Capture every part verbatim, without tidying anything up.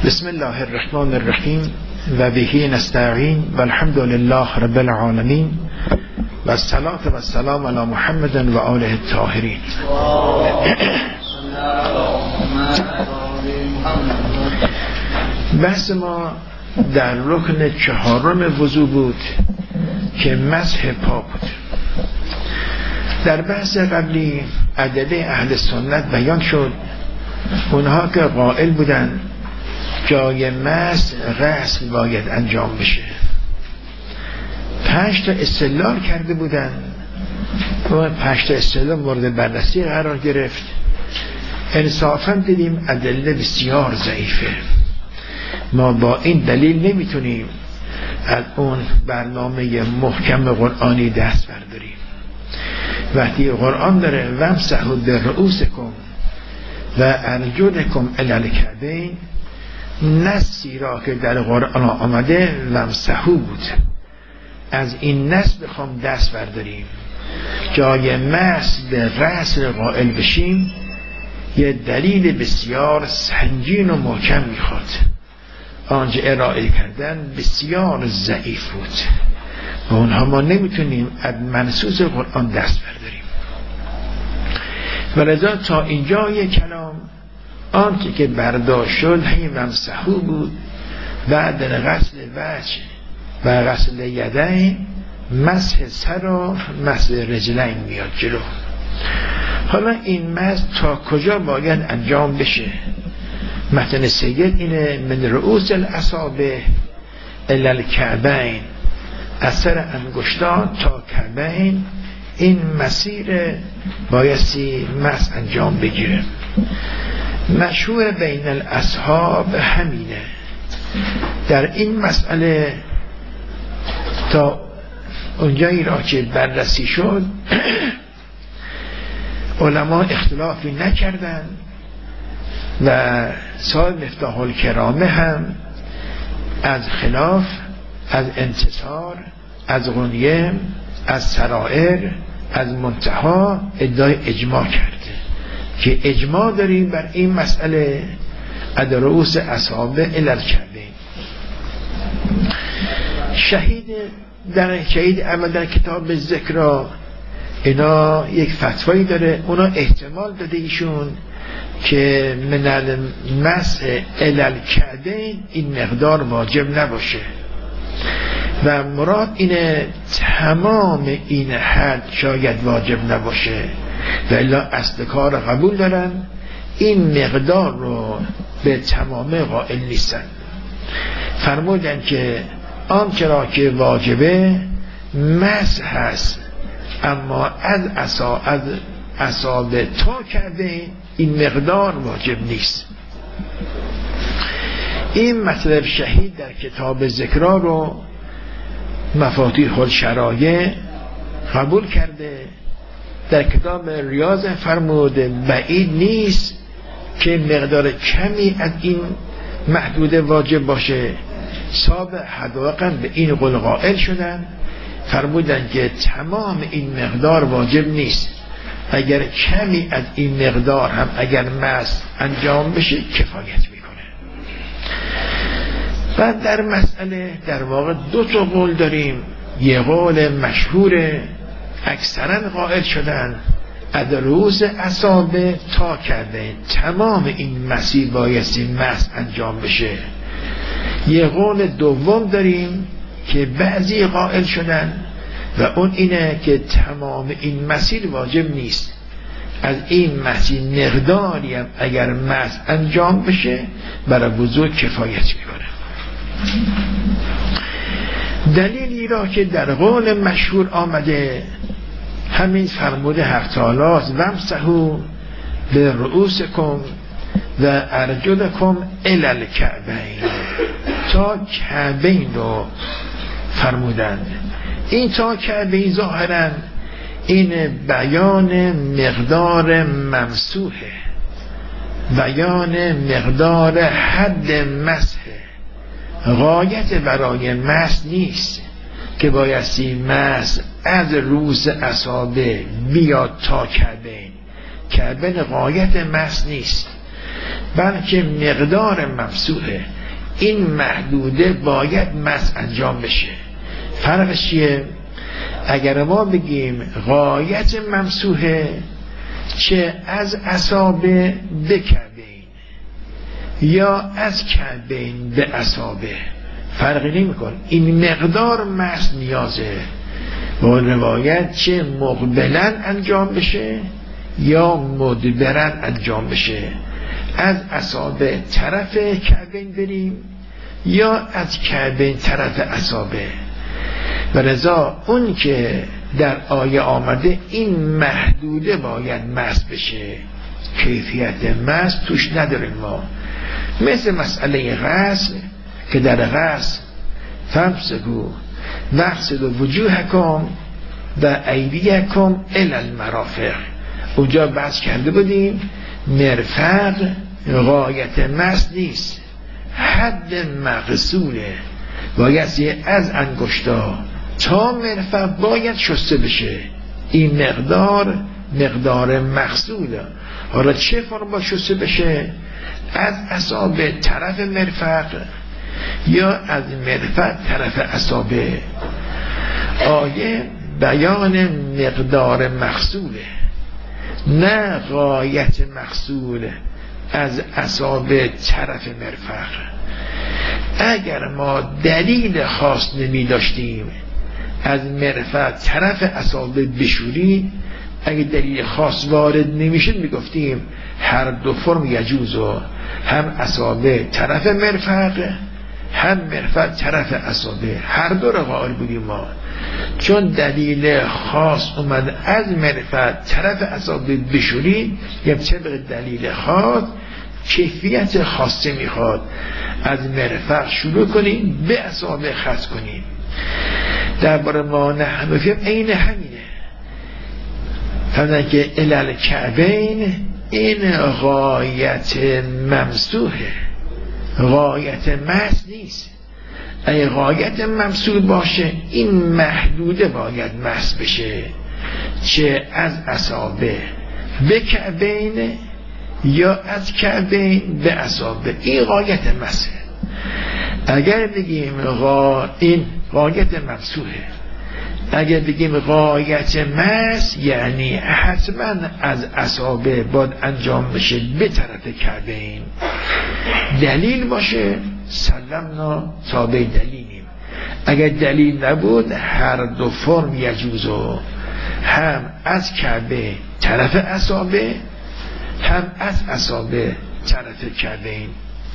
بسم الله الرحمن الرحیم و بهی نستعین و الحمد لله رب العالمین و الصلاة و السلام علی محمد و آله الطاهرین. بحث ما در رکن چهارم وضو بود که مسح پا بود. در بحث قبلی ادله اهل سنت بیان شد، اونها که قائل بودن جای مسح غسل باید انجام بشه، پنج تا استدلال کرده بودن و پنج تا استدلال مورد بررسی قرار گرفت. انصافا دیدیم ادله بسیار ضعیفه، ما با این دلیل نمیتونیم از اون برنامه محکم قرآنی دست برداریم. وقتی قرآن داره وامسحوا برؤوسکم و ارجلکم الی الکعبین، نصی را که در قرآن آمده وامسحوا بود، از این نص بخوام دست برداریم جای مسح به رأس قائل بشیم، یه دلیل بسیار سنگین و محکم میخواد. آنچه ارائه کردن بسیار ضعیف بود و اونها ما نمیتونیم از منصوص قرآن دست برداریم. ولذا تا اینجای کلام آنچه که برداشت شد همین وامسحوا بود، بعد غسل وجه و غسل یدین مسح سر و مسح رجلین میاد جلو. حالا این مسح تا کجا باید انجام بشه؟ متن سید اینه من رؤوس الاصابع الی الکعبین، از سر انگشتان تا کعبین این مسیر بایستی مسح انجام بگیره. مشهور بین الاصحاب همینه. در این مسئله تا اونجایی را که بررسی شد علما اختلافی نکردن و صاحب مفتاح الکرامه هم از خلاف، از انتصار، از غنیه، از سرائر، از منتها ادعای اجماع کرده که اجماع داریم بر این مسئله از رؤوس اصابع الی الکعبین. شهید در شهید احمد در کتاب ذکر اینا یک فتوایی داره، اونا احتمال داده ایشون که من المسح الی الکعبین این مقدار واجب نباشه و مراد اینه تمام این حد شاید واجب نباشه و الا اصل کار قبول دارن، این مقدار رو به تمامه قائل نیستن. فرمودن که آنچه را که واجبه مسح هست، اما از اصا از اصابع تا کعبه این مقدار واجب نیست. این مطلب شهید در کتاب ذکر رو مفاتیح الشرایع قبول کرده. در کتاب ریاض فرمود بعید نیست که مقدار کمی از این محدود واجب باشه. صاحب حداقل به این قول قائل شدن، فرمودن که تمام این مقدار واجب نیست، اگر کمی از این مقدار هم اگر مسح انجام بشه کفایت میکنه. و در مسئله در واقع دو تا قول داریم. یه قول مشهور اکثرا قائل شدن از رؤوس اصابع تا کرده تمام این مسیر بایستی مسح انجام بشه. یه قول دوم داریم که بعضی قائل شدن و اون اینه که تمام این مسیر واجب نیست، از این مسیر مقداری هم اگر مسح انجام بشه برای وضو کفایت میکنه. دلیلی را که در قول مشهور آمده همین فرموده حق تعالی است وامسحوا برؤوسکم و ارجلکم الی الکعبین، تا کعبین رو فرمودند. این تا کعبین ظاهرا این بیان مقدار ممسوحه، بیان مقدار حد مسح، غایت برای مسح نیست که بایستی مسح از رؤوس اصابع بیاد تا کعبین. کعبین غایت مسح نیست، بلکه مقدار ممسوحه. این محدوده باید مس انجام بشه. فرقش چیه؟ اگر ما بگیم غایت ممسوحه چه از اصابع به کعبین یا از کعبین به اصابع فرقی نمی کن، این مقدار مس نیازه. با روایت چه مقبلن انجام بشه یا مدبرن انجام بشه، از اصابع طرف کعبین بریم یا از کعبین طرف اصابع. و لذا اون که در آیه آمده این محدوده باید مس بشه، کیفیت مس توش نداریم ما. مثل مسئله غسل که در غسل فامسحوا واغسلوا وجوهکم و ایدیکم الی المرافق، اونجا بحث کرده بودیم مرفق غایت مس نیست، حد مقصوله، باید از انگشتا تا مرفق باید شسته بشه. این مقدار مقدار مقصوده. حالا چه فرم با شسته بشه؟ از اصابع طرف مرفق یا از مرفق طرف اصابع. آیه بیان مقدار مقصوده، نه غایت مقصوده از اصابع طرف مرفق. اگر ما دلیل خاص نمی داشتیم از مرفق طرف اصابع بشوریم، اگه دلیل خاص وارد نمیشد میگفتیم هر دو فرم یجوزو، هم اصابع طرف مرفق هم مرفق طرف اصابع، هر دو رو قائل بودیم ما. چون دلیل خاص اومد از مرفق طرف اصابع بشورید، یه طبق دلیل خاص کیفیت خاصه میخواد، از مرفق شروع کنیم به اصابع خاص کنیم. درباره ما نحنفی عین همینه، فرمودن که علل کعبین این غایت ممسوحه، غایت مس نیست. اگه غایت ممسوح باشه این محدوده باید مس بشه، چه از اصابع به کعبین یا از کعبین به اصابع، این غایت مسه. اگر بگیم غا... این غایت ممسوحه، اگر بگیم غایت مس یعنی حتما از اصابع باید انجام بشه به طرف کعبین، دلیل باشه سلمنا تابع دلیلیم. اگر دلیل نبود هر دو فرم یجوزو، هم از کعبه طرف اصابع هم از اصابع طرف کعبین.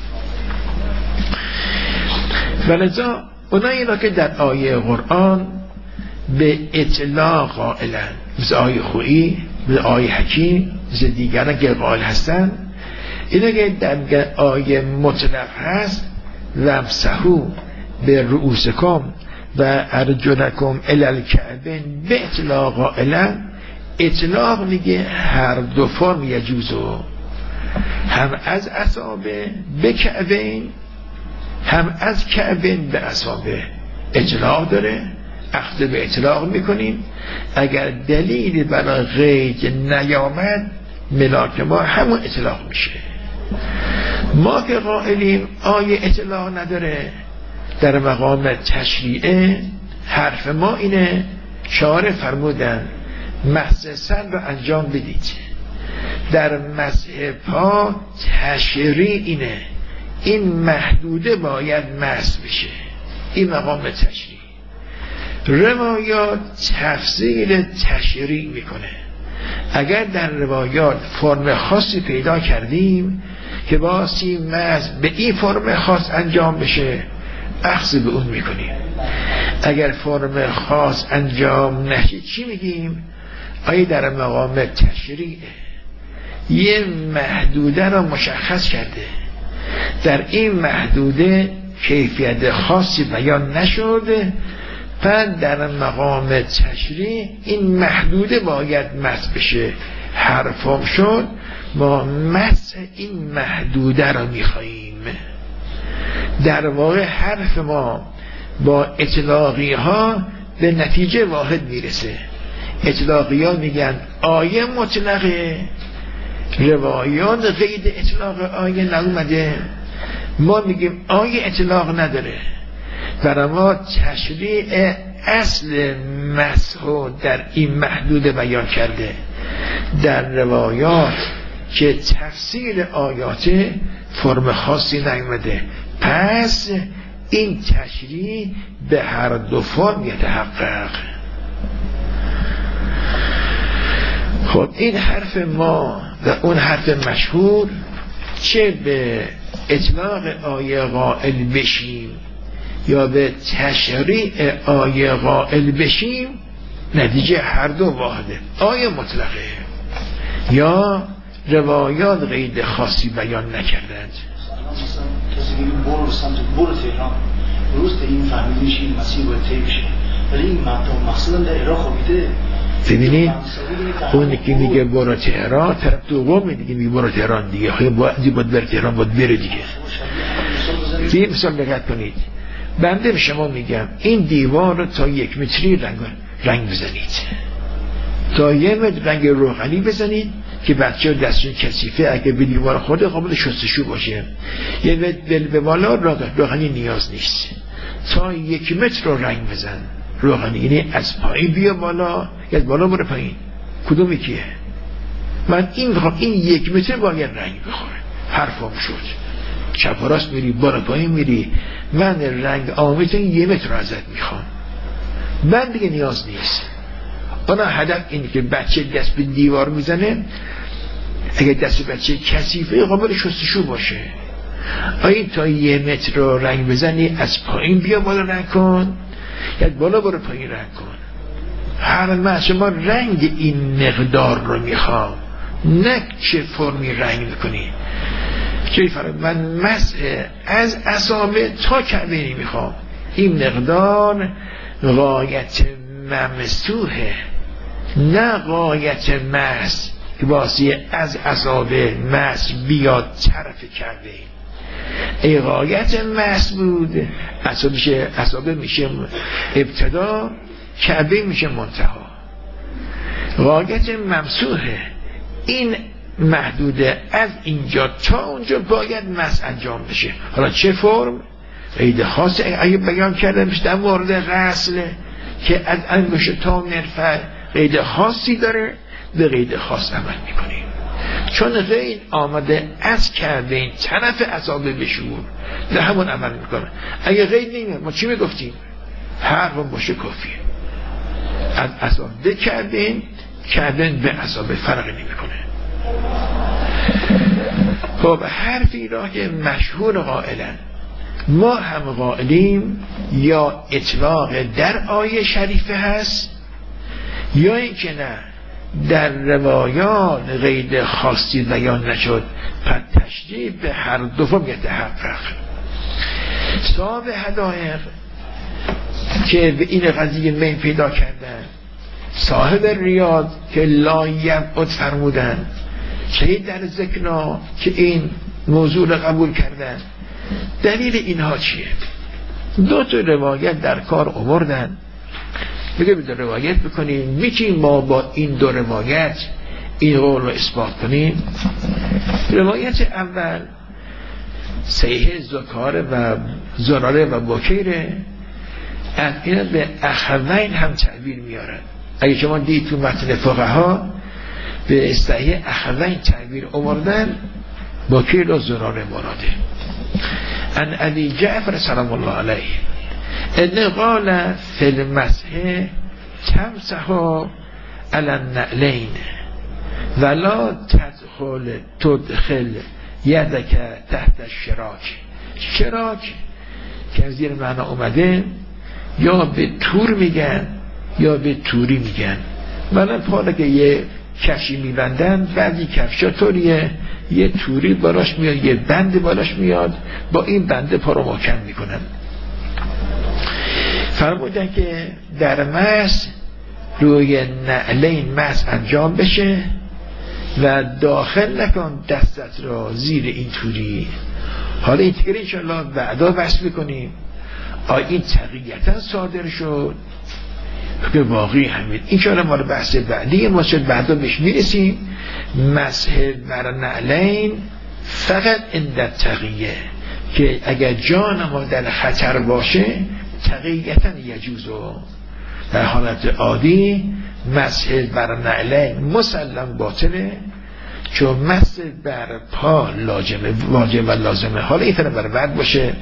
ولذا اونایی را که در آیه قرآن به اطلاق قائلن، مثل آیه خویی، مثل آیه حکیم، مثل دیگران که قائل هستن، اینا که در آیه مطلق هست وامسحوا به رؤوسکم و ارجلکم الی الکعبین به اطلاق قائلن، اطلاق میگه هر دو فرم یجوزو، هم از اصابع به کعبین هم از کعبین به اصابع. اطلاق داره، اخذ به اطلاق میکنیم. اگر دلیلی برای قید نیامد ملاک ما همون اطلاق میشه. ما که قائلیم آیه اطلاق نداره، در مقام تشریعه حرف ما اینه، شارع فرمودن مسح سر رو انجام بدید. در مسح پا تشریع اینه، این محدوده باید مسح بشه، این مقام تشریع. روایات تفسیر تشریع میکنه. اگر در روایات فرم خاصی پیدا کردیم که باسی مسح به این فرم خاص انجام بشه، اخذ به اون میکنیم. اگر فرم خاص انجام نشه چی میگیم؟ آیا در مقام تشریعه، یه محدوده را مشخص کرده، در این محدوده کیفیت خاصی بیان نشده، پس در مقام تشریع این محدوده باید مسح بشه. حرفم شد ما مسح این محدوده را میخواییم. در واقع حرف ما با اطلاقی ها به نتیجه واحد میرسه. اطلاقی ها میگن آیه مطلقه، روایات قید اطلاق آیه نومده، ما میگیم آیه اطلاق نداره، برای ما تشریع اصل مسح در این محدود بیان کرده. در روایات که تفسیر آیات فرم خاصی نیامده، پس این تشریع به هر دو فرم یتحقق. خب این حرف ما و اون حرف مشهور، چه به اطلاق آیه قائل بشیم یا به تشریع آیه قائل بشیم، نتیجه هر دو واحده. آیه مطلقه یا روایات قید خاصی بیان نکردند. کسی میگه برو سمت برو تهران، درست این فهمیدیش این مسیر باید طی بشه، ولی این مقصد در عراق خوابیده. ببینید اون که میگه برو تهران، طرف دوم دیگه میگه برو تهران دیگه، خیلی باید باید بر تهران باید بره دیگه. دیگه مثال دقت کنید، بنده به شما میگم این دیوار رو تا یک متری رنگ رنگ بزنید، تا یه متر رنگ روغنی بزنید که بچه ها دستشون کثیفه، اگه به دیوار خورده قابل شستشو باشه. یه دل به بالا روغنی نیاز نیست. تا یک متر رو رنگ بزن روغنی، یعنی از پایین بیا بالا یا از بالا بره پایین، کدوم یکیه؟ من این میخوام این یک متر باید رنگ بخوره. حرفم شد چپ و راست میری بالا پایین میری، من رنگ آمیت این یه متر رو ازت میخوام، من دیگه نیاز نیست. اونا هدف اینه که بچه دست به دیوار میزنه، اگه دست بچه کثیفه قابل شستشو باشه. آیا تا یه متر رو رنگ بزنی از پایین بیا بالا رنگ کن یا بالا برو پایین رنگ کن. هر مسح ما رنگ این مقدار رو میخوام، نه چه فرمی رنگ میکنی. چه فرق من مسح از اصابع تا کعبه میخوام، این مقدار غایت ممسوحه، نه غایت مسح که باسی از اصابع مسح بیاد طرف کعبه. ای غایت مسح بود، اصابع میشه ابتدا، کعبه میشه منتها. غایت ممسوحه، این محدوده، از اینجا تا اونجا باید مسح انجام بشه. حالا چه فرم؟ قید خاص اگه بیان کرده میشه در مورد غسل که از انگشت تا مرفق قید خاصی داره، به قید خاص عمل میکنیم. چون قید آمده از کرده این طرف اصابع بشور، در همون عمل میکنه. اگه قید نمیاد ما چی میگفتیم؟ حرفم باشه کافیه. از اصابع کردین کردن به اصابع فرقی نمیکنه. خب حرفی را که مشهور قائلن، ما هم قائلیم یا اطلاق در آیه شریفه هست یا اینکه نه در روایات قید خاصی بیان نشد، پس تشریع به هر دو فرم یتحقق. صاحب حدائق که به این قضیه میل پیدا کردن، صاحب ریاض که لا یبعد فرمودن، چه در ذکرنا که این موضوع رو قبول کردن. دلیل اینها چیه؟ دو تا روایت در کار آوردن. بگه به روایت بکنیم، میتونیم ما با این دو روایت این قول رو اثبات کنیم. روایت اول صحیح زکاره و زراره و بکیره، از این به اخوین هم تعبیر میارن. اگه شما دید تو متن فقها به صحیح اخوین تعبیر آوردن، بکیر و زراره مراده. ان علی جعفر سلام الله علیه ان قال فی المسح تمسح علی النعلین ولا تدخل تدخل یدک تحت الشراک. شراک که از زیر معنا اومده، یا به تور میگن یا به توری میگن. من پالا که یه کفشی میبندن، بعضی کفشا طوریه یه توری بالاش میاد، یه بند بالاش میاد، با این بنده پا رو محکم میکنن. فرمودن که در مسح روی نعلین مسح انجام بشه و داخل نکن دستت را زیر این توری. حالا این تکره انشاءالله بعدا بحث بکنیم آیا این تقییتا صادر شد که واقعی همین. انشاءالله ما رو بحث بعدی ما شد بعدا بهش میرسیم. مسح بر نعلین فقط اندر تقیه، که اگر جان ما در خطر باشه تقییتا یجوزو، در حالت عادی مسح بر نعله مسلم باطله، چون مسح بر پا واجب و لازمه. حالا این طرف بر بعد باشه.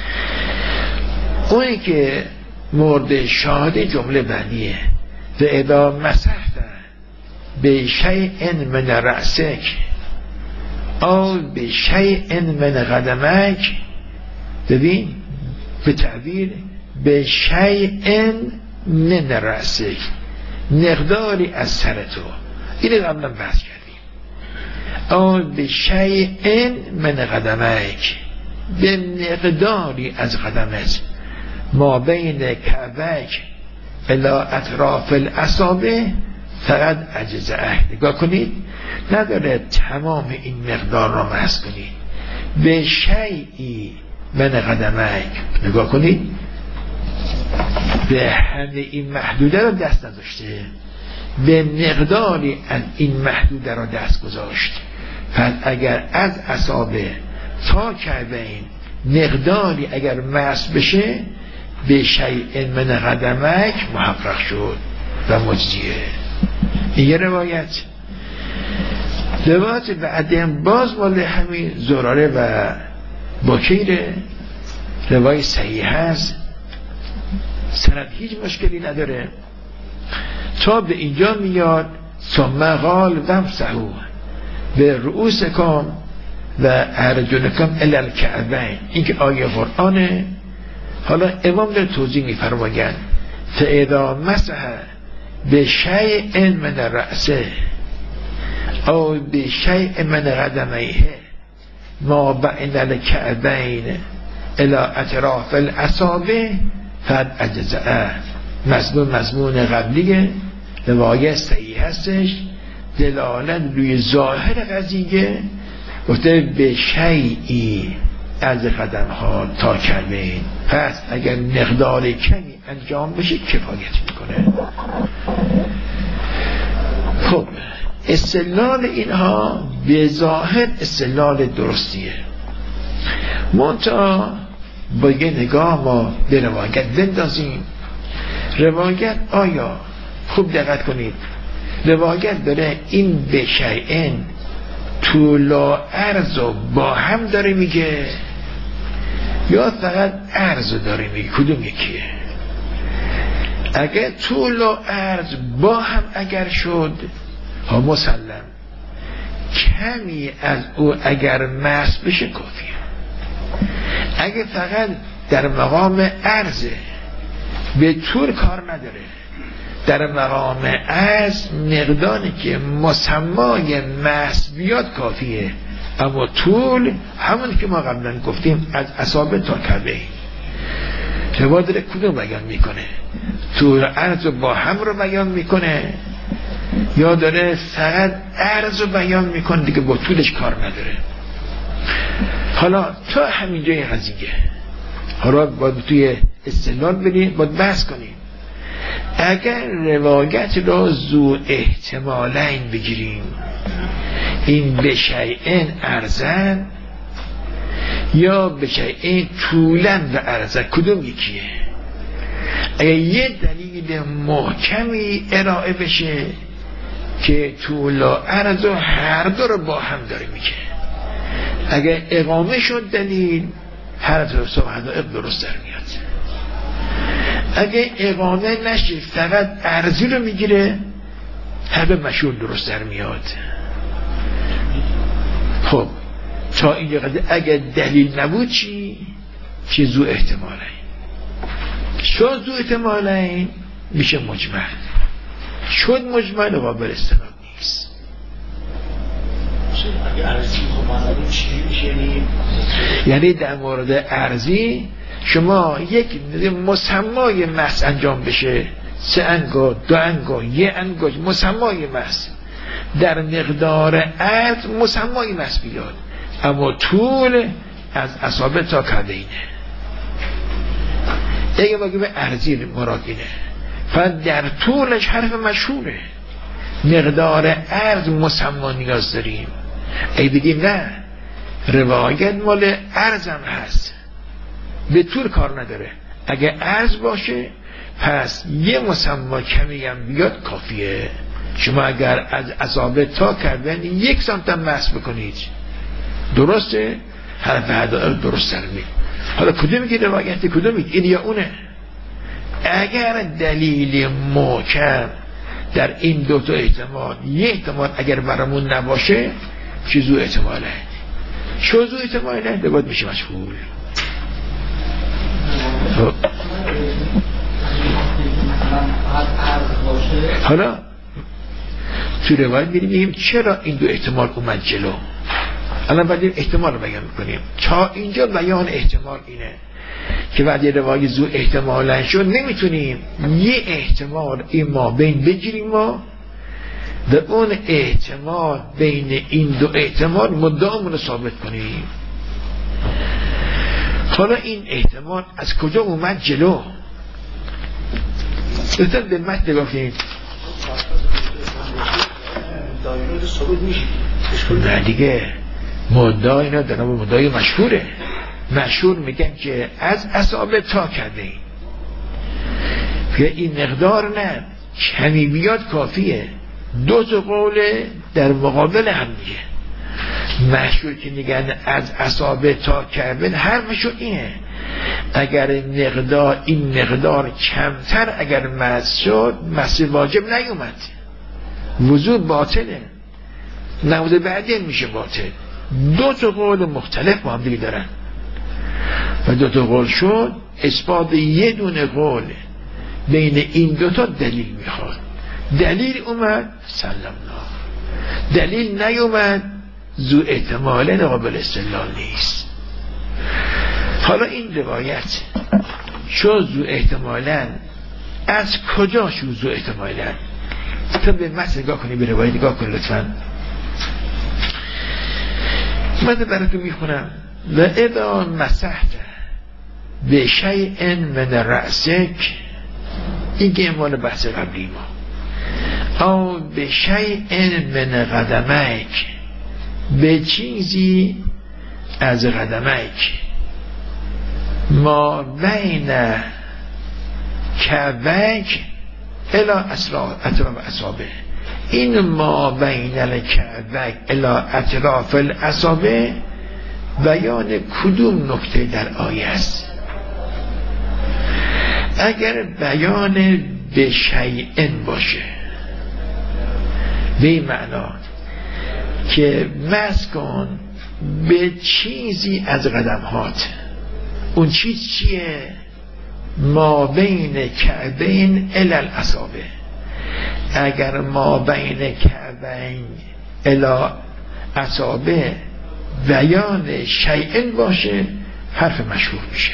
اونی که مورد شاهد جمله بعدیه و اذا مسحت به شیء من رأسک او به شیء من قدمک، ببین به تعبیر به شیء من رأسک، مقداری از سر تو، اینو قبلا بحث کردیم. او به شیء من قدمک، به مقداری از قدمت، ما بین کعبک الی اطراف الاصابع فقط اجزاء. نگاه کنید نداره تمام این مقدار را محض کنید. به شیئی من قدمک، نگاه کنید به همه این محدوده را دست نداشته، به مقداری از این محدوده را دست گذاشت. پس اگر از اصابع تا کعبین مقداری اگر محض بشه به شیء من قدمک محقق شد و مجزیه. این یه روایت. روایت بعدیم باز مال همین زراره و بکیره، روایت صحیح هست، سند هیچ مشکلی نداره. تا به اینجا میاد ثم قال وامسحوا به رؤوسکم و ارجلکم الی الکعبین. این که آیه قرآنه. حالا امام در توضیح میفرمایند فاذا مسح به شیء من رأسه او به شیء من قدمیه ما بین الکعبین الی اطراف الاصابع فقد اجزاء. مضمون مضمون قبلیه، روایت صحیح هستش، دلالت روی ظاهر قضیه گفته به شیئی از قدم ها تا کعبین. پس اگر مقدار کمی انجام بشه کفایت میکنه. خب استدلال اینها به ظاهر استدلال درستیه، منتها با یه نگاه ما به روایت بندازیم. روایت آیا خوب دقت کنید، روایت داره این به شیئن طول و عرض و با هم داره میگه یا فقط عرض داره میگه؟ کدوم یکیه؟ اگر طول و عرض با هم اگر شد ها مسلم، کمی از او اگر مس بشه کافیه. اگر فقط در مقام عرضه به طول کار نداره، در مقام عرض مقداری که مسمای مس بیاد کافیه، اما طول همون که ما قبلا گفتیم از اصابع تا کعبه. روایت داره کدوم بیان میکنه؟ طول عرض با هم رو بیان میکنه یا داره فقط عرض رو بیان میکنه دیگه با طولش کار نداره؟ حالا تا همینجای قضیه حالا باید توی استدلال بریم، باید بحث کنیم. اگر روایت را ذو احتمالین بگیریم، این به شیئن ارزن یا به شیئن طولن و ارزن، کدوم یکیه؟ اگر یه دلیل محکمی ارائه بشه که طول و عرض و هر دو رو با هم داره میگه، اگر اقامه شد دلیل هر دو صحبت درست در میاد. اگه اقامه نشه فقط ارزی رو میگیره هر به مشهور درست در میاد. خب تا اینجا اگه دلیل نبود چی؟ چی زو احتماله شد، زو احتماله میشه مجمل. شد مجمل قابل استناد نیست. اگه ارزی خب معنی چی میشه؟ یعنی در مورد ارزی شما یک مسمای مس انجام بشه، سه انگار دو انگار یه انگار مسمای مس، در مقدار عرض مسمای مس بیاد، اما طول از اصابع تا کعبینه. اگه ما به ارزی مراد اینه، فقط در طولش حرف مشهوره، مقدار عرض مسما نیاز داریم. ای بگیم نه روایت مال عرضم هست، به طول کار نداره. اگه عرض باشه پس یه مسما کمی هم بیاد کافیه. شما اگر از اصابع تا کردن یک سانت هم مس بکنید درسته؟ حرف حدائق درست سرمید. حالا کدومی که روایت کدومی؟ این یا اونه؟ اگر دلیل محکم در این دو تا احتمال، یه احتمال اگر برامون نباشه چیزو احتماله، شوزو احتماله باید میشه مشهور. حالا تو روایت می‌بینیم چرا این دو احتمال اومد جلو. الان بعد احتمال رو بیان میکنیم. تا اینجا بیان احتمال اینه که بعد روایت زو احتمالا شد نمیتونیم یه احتمال این ما بین بگیریم ما و اون احتمال بین این دو احتمال مدام رو ثابت کنیم. حالا این احتمال از کجا اومد جلو؟ بهتر به متن نگاه کنید. نه دیگه مدعا اینا در نام مدعای مشهوره. مشهور میگن که از اصابع تا کرده این که این مقدار نه کمی بیاد کافیه. دو تا قول در مقابل هم میگه. مشهور که میگن از اصابع تا کرده حرفشون اینه اگر مقدار این مقدار کمتر اگر مس شد مس واجب نیومد، وضو باطله، نماز بعدی میشه باطل. دو تا قول مختلف با هم دیگه دارن و دو تا قول شد اثبات یه دونه قول بین این دو تا دلیل میخواد. دلیل اومد سلمنا، دلیل نیومد ذو احتمال قابل استدلال نیست. حالا این روایت شو ذو احتمالا از کجا شو ذو احتمالا؟ تا به متن نگاه کنی، به روایت نگاه کن لطفا. من براتون میخونم و اذا مسحت به شیء من رأسک، این که مال بحث قبلی ما، او به شیء من قدمک، به چیزی از قدمک، ما بین کعبک الی اطراف اصابع. این ما بین الکعبک الی اطراف الاصابع بیان کدوم نکته در آیه است؟ اگر بیان به شیئن باشه به این معنا که مس کن به چیزی از قدمهات، اون چیز چیه؟ ما بین کعبین الی الاصابع. اگر ما بین کعبین الی اصابع بیان شیئن باشه حرف مشهور میشه.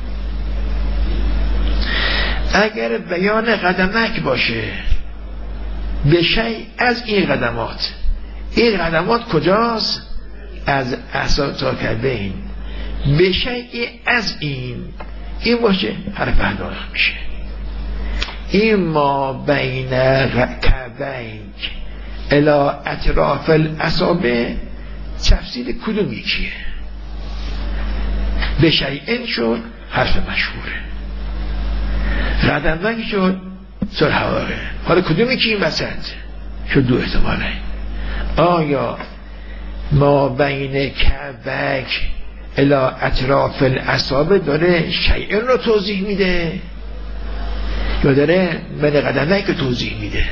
اگر بیان قدمک باشه به شیء از این قدمات، این قدمات کجاست؟ از اصابع تا کعبین، به شیء از این این باشه حرف حدائق میشه. این ما بین کعبین الی اطراف الاصابع تفسیر کدوم یکیه؟ به شیئن شد حرف مشهوره، قدمک شد سر حواره. حالا کدوم یکی این وسط شد؟ دو احتماله. آیا ما بین کعبک الی اطراف الاصابع داره شیئن رو توضیح میده یا داره من قدمک رو توضیح میده؟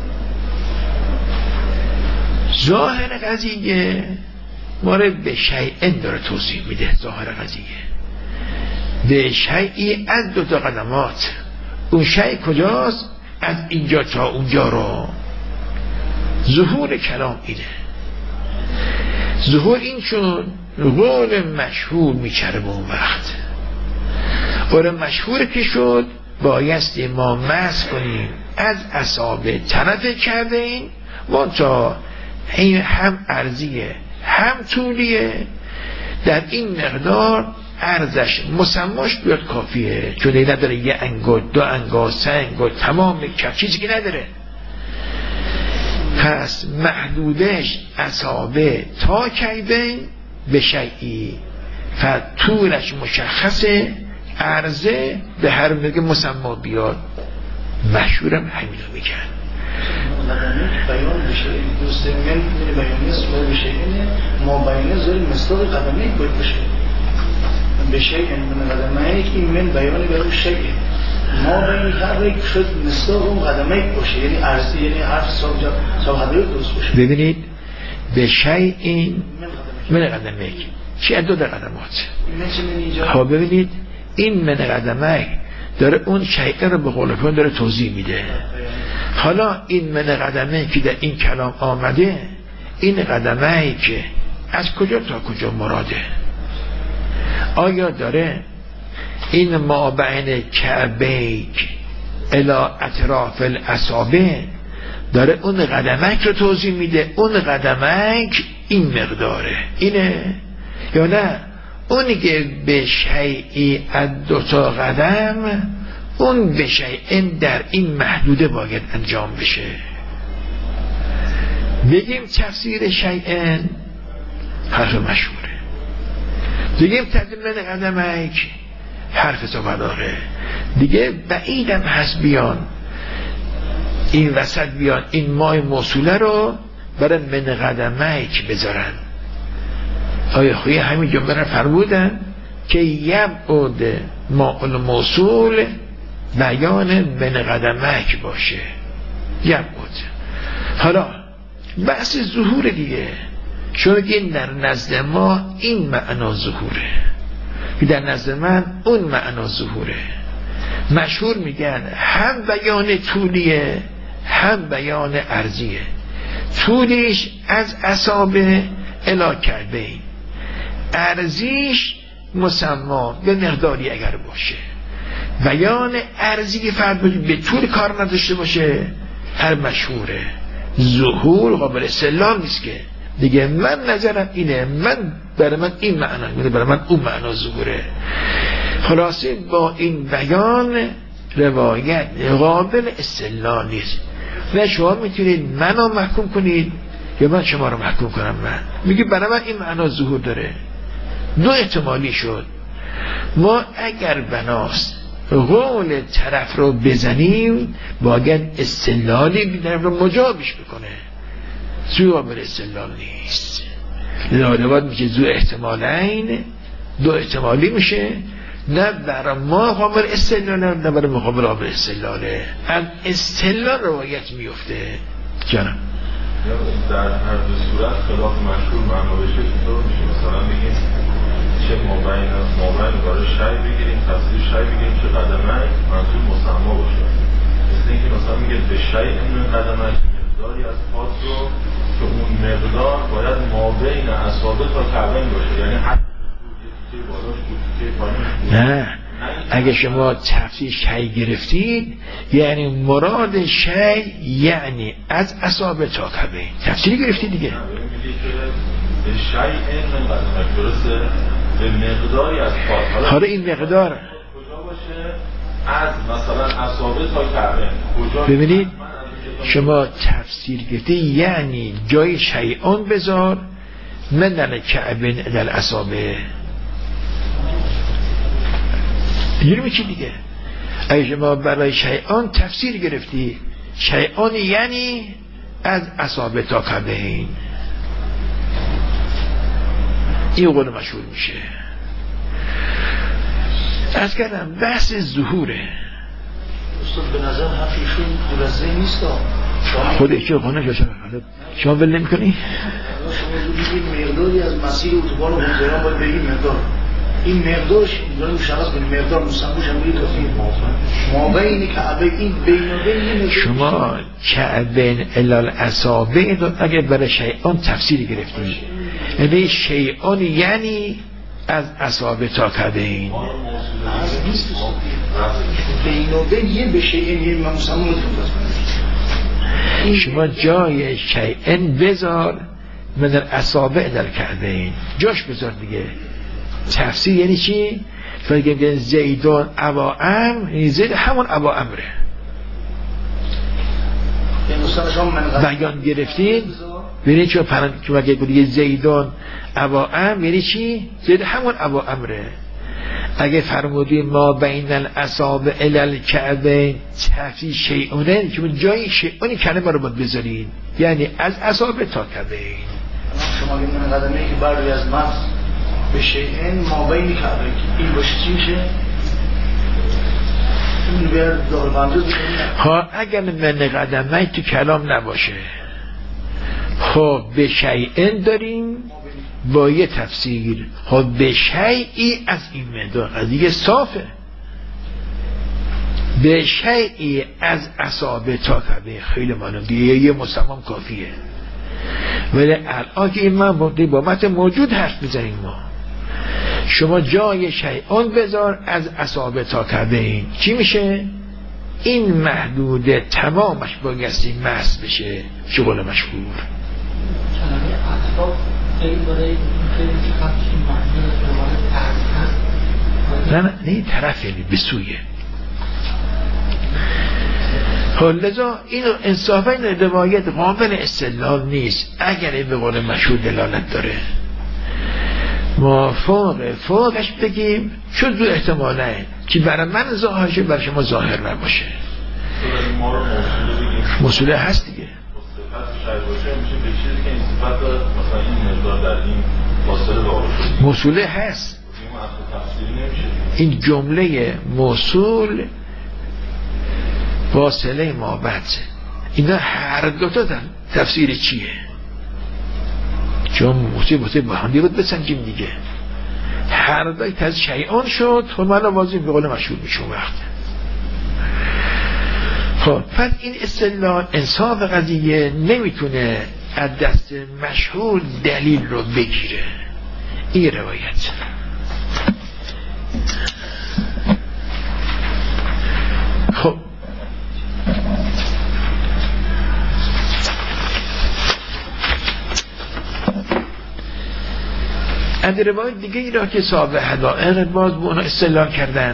ظاهر قضیه ما رو به شیئن داره توضیح میده. ظاهر قضیه به شیئی از دو تا قدمات. اون شیء کجاست؟ از اینجا تا اونجا رو. ظهور کلام اینه. ظهور این چون قول مشهور میچره به اون وقت. قول مشهور که شد بایستی ما مس کنیم از اصابع طرف کرده این ما تا این هم عرضیه هم طولیه، در این مقدار عرضش مسماش بیاد کافیه، چون این نداره یه انگشت، دو انگشت، سه انگشت، تمام کف چیزی که نداره. پس محدودش اصابع تا کعبین به شیئی طولش مشخصه، عرضه به هر میگه مسما بیاد. مشهورم همینو میگن. بیان بشه دوست من من بیانیه سوال بشه اینه ما بیانیه زیر مصداق قدمه یک باید بشه بشه یعنی من قدمه یک این من بیانی برای شیء ما بین هر یک شد مصداق اون قدمه یک باشه یعنی عرضی یعنی حرف صاحب جا صاحب حضرت درست باشه. ببینید به شیء این من قدمه یک چی دو در قدمات. ها ببینید این من قدمه داره اون شیء رو به قول خودم داره توضیح میده. حالا این من قدمه که در این کلام آمده، این قدمه که از کجا تا کجا مراده؟ آیا داره این ما بین کعبیک الی اطراف الاصابع داره اون قدمک رو توضیح میده؟ اون قدمک این مقداره اینه یا نه اونی که به شیئی از دوتا قدم اون به شیئن در این محدوده باید انجام بشه؟ بگیم تفسیر شیئن حرف مشهوره، بگیم تدمن قدمک حرف تو بداره دیگه. بعیدم هست بیان این وسط بیان این مای موصوله رو برای من قدمک بذارن. آیا خویی همین جمله رو فرمودن که یبعد ماء الموصول بیان من قدمک باشه یبعد. حالا بحث ظهور دیگه شما بگین در نزد ما این معنا ظهوره، در نزد من اون معنا ظهوره. مشهور میگن هم بیان طولیه هم بیان عرضیه. طولیش از اصابع الی کعبین، عرضیش مسما به مقداری اگر باشه. بیان عرضی فرد به طول کار نداشته باشه هر مشهوره. ظهور قابل استدلال نیست که دیگه من نظرم اینه، من برای من این معنا، برای من اون معنا ظهوره. خلاصه با این بیان روایت قابل استدلال نیست و شما میتونید منو محکوم کنید یا من شما رو محکوم کنم. من میگه برای من این معنا ظهور داره. دو احتمالی شد. ما اگر بناست قول طرف رو بزنیم باید استدلالی بیدرم رو مجابش بکنه. زو قابل استدلال نیست. لذا میشه زو احتمالین، دو احتمالی میشه، نه برای ما قابل استدلاله نه برای مقابل قابل استدلاله. از استدلال روایت میفته. جانم در هر دو صورت خلاف مشهور معنا بشه چطور میشه؟ مثلا بگیم چه مابین مابین برای شای بگیریم، تفسیر شای بگیریم که قدمه منظور مسما باشه. مثل اینکه مثلا میگه به شای این قدمه مقداری از پاس رو که اون مقدار باید مابین اصابع تا کعبین باشه، یعنی هر تیکه بالاش بود تیکه پایینش. نه اگه شما تفسیر شی گرفتید یعنی مراد شی یعنی از اصابع تا کعبین تفسیر گرفتید دیگه. میگه که به شی این قدمه درسته به مقداری از پاس. حالا این مقدار کجا باشه؟ از مثلا اصابع تا کعبین کجا؟ ببینید شما تفسیر گرفتی یعنی جای شیئان بذار من در کعبین در اصابع دیگه میچی دیگه. اگه شما برای شیئان تفسیر گرفتی شیئان یعنی از اصابع تا کعبین، این قول مشهور میشه. از کردم بحث ظهوره. استاد به نظر حرفیشون دور از ذهن نیست. خود ایچه خانه شما شما ول نمی کنی؟ شما بگید مقداری از مسیر اتوبان و حمزیران باید بگید مقدار این مقدارش داره مشخص کنید مقدار مسموش هم بگید توفیق ما بینی کعبه این بین و بین شما کعبین الال اصابع اگر برای شیئان تفسیر گرفتید یعنی شیئان یعنی از اصابع تا کعبین بین و بین یه به شیئن یه مسموم رو شما جای شیئن بذار من در اصابع در کعبین جاش بذار دیگه. تفسیر یعنی چی؟ فرقی میگن زیدان ابا امر، زید همون ابا امره. بیان گرفتید یعنی چون پرند که مگه گویی زیدون ابا ام یعنی چی؟ زید همون ابا امره. اگه فرمودی ما بین الاصابع الی الکعبین تحتی شیئونه که اون جای شیئونی کلمه رو باید بذارید، یعنی از اصابع تا کعبین. شما اگه من قدمه که بردی از مغز به شیئن ما بین کعبین این باشه چی میشه؟ این بیار دار بنده ها اگر من قدمه تو کلام نباشه خب به شیئن داریم با یه تفسیر، خب به شیئی از این مقدار از دیگه صافه، به شیئی از اصابع تا کعبه خیلی معلوم دیگه یه مستمام کافیه. ولی الان که این من با متن موجود حرف میزنیم ما، شما جای شیئان بذار از اصابع تا کعبه این چی میشه؟ این محدود تمامش بایستی محض بشه. شغل مشهور کلمه اطراف خیلی برای این که خطشی معنی روایت طرف هست. نه نه نه طرف یعنی بسویه. لذا این انصافا این روایت قابل استدلال نیست اگر این به قول مشهور دلالت داره. ما فوق فوقش بگیم چون دو احتماله که برای من ظاهر شه برای شما ظاهر نباشه. موصوله هست دیگه. موصوله هست. این جمله موصول واصله ما بعد اینا هر دوتا تفسیر چیه؟ چون مصیبت با هم دیگه بسنجیم دیگه. هر دوی تز شیعان شد خب من واضح به قول مشهور میشه وقت. خب پس این استدلال انصاف قضیه نمیتونه از دست مشهور دلیل رو بگیره. این روایت خب از روایت دیگه ای را که صاحب حدائق باز به اونا استدلال کردن،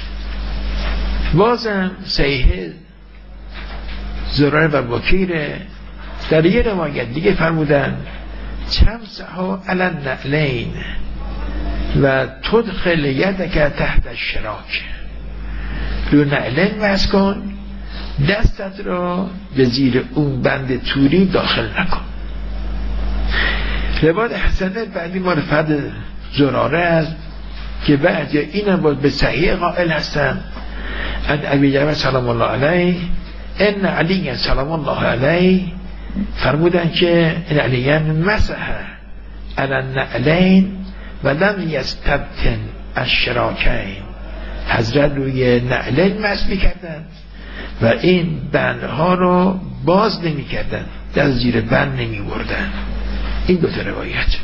بازم صحیح زرار و وکیره در یه روایت دیگه فرمودن تمسحا علی النعلین و تدخل یدک تحت الشراک، رو نعلین وز کن دستت را به زیر اون بند توری داخل نکن. روایت حسنه بعدی معرفت زراره است که بعد اینم باید به صحیح قائل هستن. از ابی جعفر سلام الله علیه ان علی سلام الله علیه فرمودن که این علی مسح علی النعلین و لم یستبتن الشراکین، حضرت روی نعلین مسح میکردن و این بندها رو باز نمی کردن، در زیر بند نمی بردن. این دو تا روایت.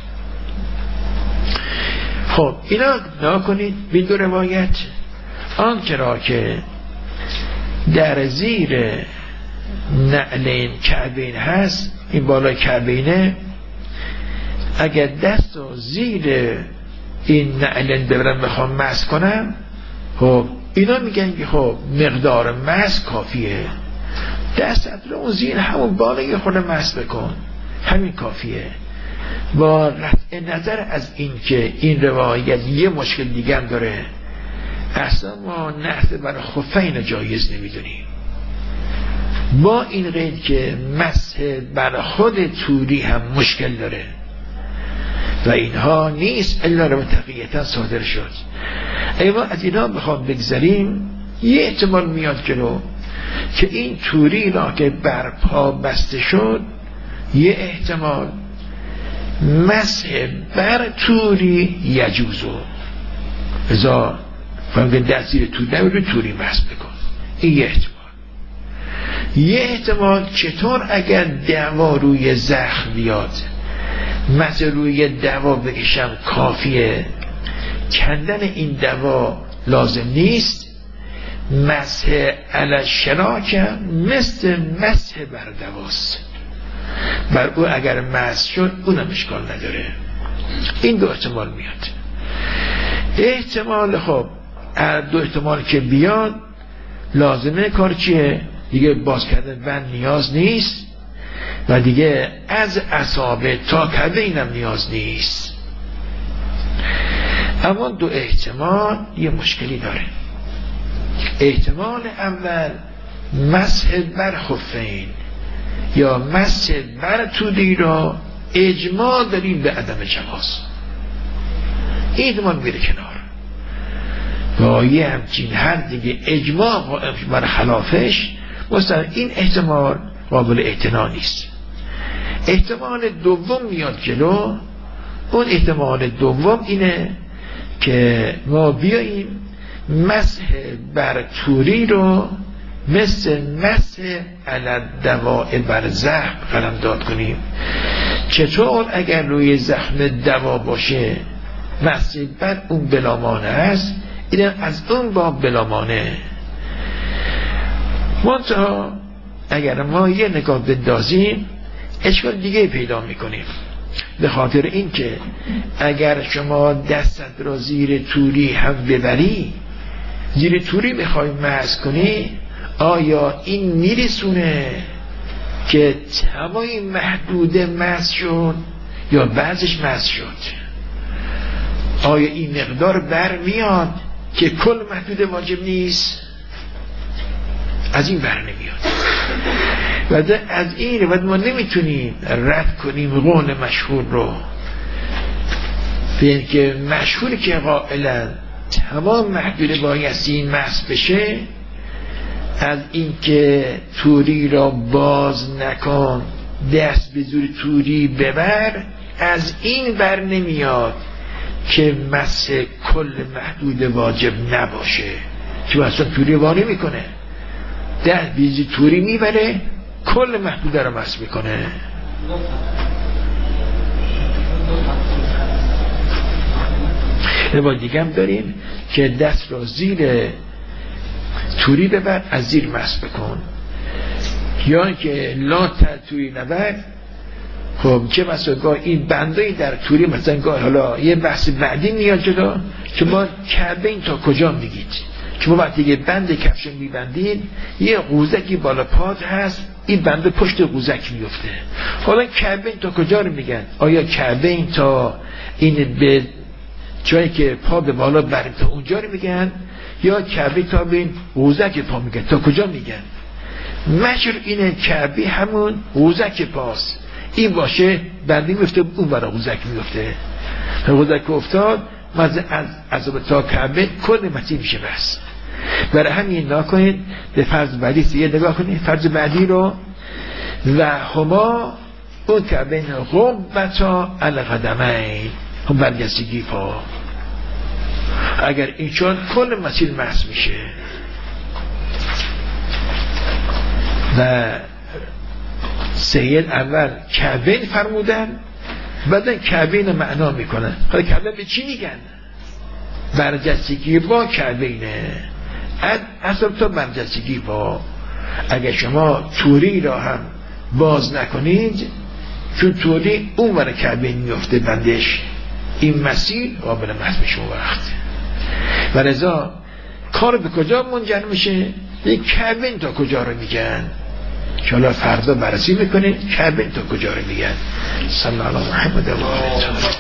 خب اینا نها کنید این دو روایت آنچه را که در زیر نعلین کعبین هست، این بالای کعبینه، اگر دست رو زیر این نعلین ببرم بخوام مسح کنم، خب اینا میگن که خب مقدار مسح کافیه، دستت رو اون زیر همون بالای خود مسح بکن، همین کافیه. با قطع نظر از این که این روایت یه مشکل دیگه هم داره، اصلا ما نحت برای خفین جایز نمیدونیم، با این قید که مسح بر خود توری هم مشکل داره و اینها نیست الا رو تقییتا صادر شد. اما از اینها بخوام بگذاریم یه احتمال میاد جلو که این توری را که بر پا بسته شد، یه احتمال مسح بر توری یجوزو ازا فهمگه دستیر توری نمی توری مسح بکن. این یه احتمال. یه احتمال چطور اگر دوا روی زخم بیاد مسح روی دوا بکشم کافیه، کندن این دوا لازم نیست، مسح علی الشراک مثل مسح بر دواست، بر او اگر مسح شد اونم اشکال نداره. این دو احتمال میاد. احتمال خب دو احتمال که بیاد لازمه کار چیه؟ دیگه باز کردن بند نیاز نیست و دیگه از اصابع تا کعبه اینم نیاز نیست. اما دو احتمال یه مشکلی داره. احتمال اول مسح بر خفین یا مسح بر تولی را اجماع داریم به عدم جواز، این احتمال میره کنار. با یه همچین هر دیگه اجماع بر خلافش مثلا این احتمال قابل اعتنا نیست. احتمال دوم میاد جلو. اون احتمال دوم اینه که ما بیاییم مسح بر توری رو مثل مسح علی دواء بر زخم قلمداد کنیم. چطور؟ اگر روی زخم دوا باشه مسح بر اون بلامانه است، این از اون باب بلامانه. منتها اگر ما یه نگاه بندازیم اشکال دیگه پیدا میکنیم، به خاطر اینکه اگر شما دستت را زیر توری هم ببری، زیر توری بخوای مسح کنی، آیا این میرسونه که تمام محدود مسح شد یا بعضش مسح شد؟ آیا این مقدار بر میاد که کل محدود واجب نیست؟ از این بر نمیاد. و از این و ما نمیتونیم رد کنیم قول مشهور رو، به اینکه مشهور که قائلا تمام محدود بایستی مسح بشه، از اینکه توری را باز نکن دست به زور توری ببر، از این بر نمیاد که مسح کل محدود واجب نباشه، که اصلا توری واری میکنه، دست به زور توری میبره کل محدود را مسح میکنه. روای دیگه هم داریم که دست را زیر توری ببر از زیر مسح بکن، یا که لا توری نبر. خب چه مثلا گاه این بندایی در توری مثلا گاه، حالا یه بحث بعدی میاد جدا که ما کعبه این تا کجا میگید، که ما وقتی یه بند کفش میبندید یه قوزکی بالا پات هست، این بند پشت قوزک میفته. حالا کعبه این تا کجا رو میگن؟ آیا کعبه این تا این به جایی که پا به بالا بریم تا اونجا رو میگن، یا کعبه تا به این قوزک پا میگن؟ تا کجا میگن؟ مشر اینه کعبه همون قوزک پاست، این باشه بندی میفته اون برای قوزک میفته، قوزک افتاد از از تا کعبه کل متی میشه. بس برای همین نکنید به فرض بعدی یه نگاه کنید، فرض بعدی رو و هما اون کعبه غبتا القدمین، هم برگستگی پا، اگر این چون کل مسیر مسح میشه. و سید اول کعبین فرمودن، بعدن کعبین معنا میکنن. حالا کعبین به چی میگن؟ برجستگی با کعبینه، اصلا تا برجستگی با. اگر شما توری را هم باز نکنید، چون توری اون ور کعبین میفته بندش، این مسیر قابل مسح میشه وقت. و لذا کار به کجا منجر میشه؟ یک کعبین تا کجا رو میگن که حالا فردا بررسی میکنید کعبین تا کجا رو میگن. صلی الله علیه و محمد و آله.